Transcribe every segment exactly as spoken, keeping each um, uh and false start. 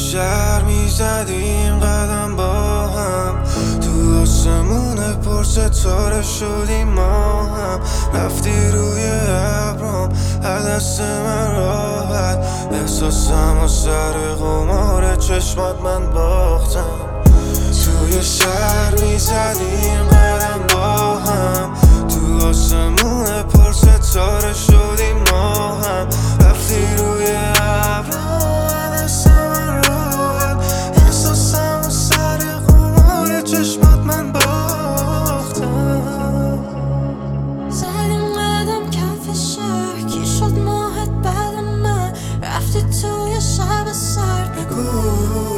شهر میزدیم قدم با هم، تو آسمون پر ستاره شدیم ما هم. رفتی روی ابرام از دست من راحت، احساسم و سر قمار چشمات من باختم. توی شهر میزدیم قدم با هم، تو آسمون پر ستاره شدیم ما هم. رفتی روی ابرام از دست من راحت، احساسم و سر قمار چشمات من باختم. زدیم قدم کف شهر، کی شد ماهت بعد من؟ رفتی توی شب سرد، بگو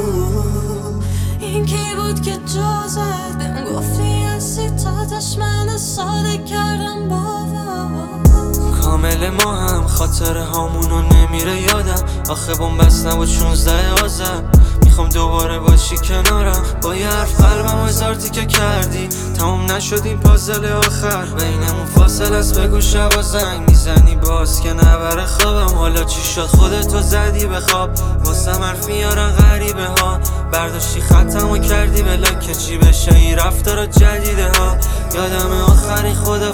این کی بود که جا زد؟ بهم گفتی هستی تاتش من ساده کردم باور. کامل ما هم خاطره هامونو نمیره یادم، آخه بومبست نبود شونزده آذر. میخوام دوباره باشی کنارم، با یه حرف قلبم هزار تیکه کردی. تموم نشد این پازل آخر، بینمون فاصله است بگو شبا زنگ میزنی باز که نبره خوابم. حالا چی شد خودتو زدی به خواب، واسم حرف میارن غریبه ها. برداشتی خطمو کردی بلاک که چی بشه این رفتارا جدیده ها. یادم آخرین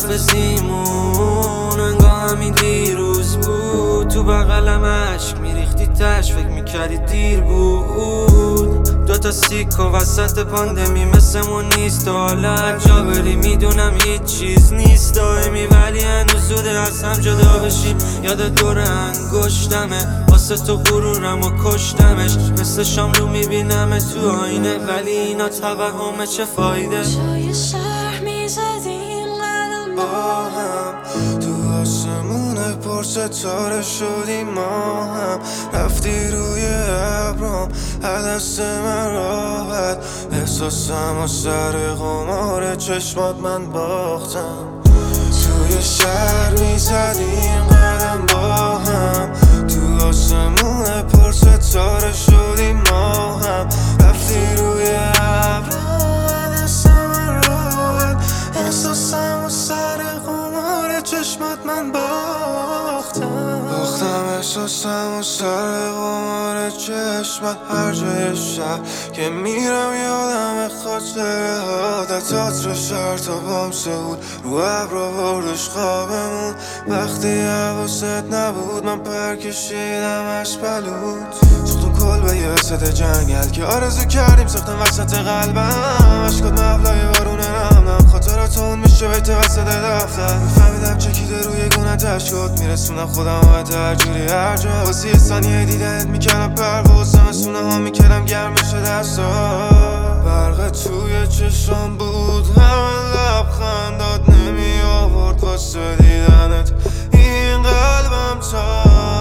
خدافزیمون انگاه همین دیروز بود، تو بغلم عشق میریختی تش، فکر میکردی دیر بود. دوتا سیک و وسط پاندمی مثلمون نیست، و حالا جا بری میدونم هیچ چیز نیست دائمی، ولی هنوز زوده از هم جدا بشیم. یاد دور انگشتمه، واسه تو غرورم و کشتمش. مثل شاملو میبینم تو آینه، ولی اینا توهمه چه فایده. توی شهر میزدیم قدم با هم، تو آسمون پر ستاره شدیم ما هم. رفتی روی ابرام از دست من راحت، احساسم و سر قمار چشمات من باختم. توی شهر میزدیم قدم با هم، تو آسمون پر ستاره شدیم ما هم. رفتی روی ابرام از دست من راحت، احساسم و سر قمار چشمات من باختم. باختم احساسم و سر قمار چشمات. هر جای شهر که میرم یادم خاطره ها، در تئاتر شهر تا بامسه بود، رو ابرا بردش خوابمون. وقتی حواست نبود من پر کشیدمش بلود. سوختم کل به یه وسط جنگل که آرزو کردیم ساختم وسط قلبم. عشقات مبلای بارونه نم نم، خاطراتون میشه بیت وسط دفتر. میفهمیدم چکیده روی گونتش شد، میرسونم خودم باید هر جوری هر جا. واسه یه ثانیه دیدنت میکردم پرواز، زمستونه ها میکردم گرم بشه دستا. برق توی چشم بود همه لبخندات نمی آورد واسه دیدنت این قلبم. تا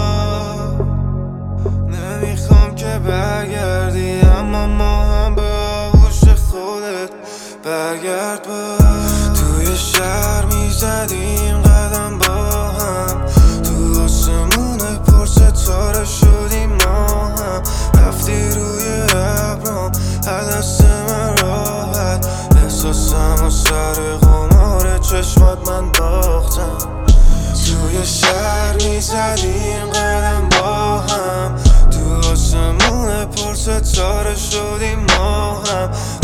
نمیخوام که برگردی، اما ما هم به آغوش خودت برگرد. با توی شهر میزدیم قدم با هم، تو آسمون پر ستاره شدیم ما هم. رفتی روی ابرام از دست من راحت، احساسم و سر قمار چشمات من باختم. توی شهر میزدیم قدم با هم، تو آسمون پر ستاره شدیم ما هم.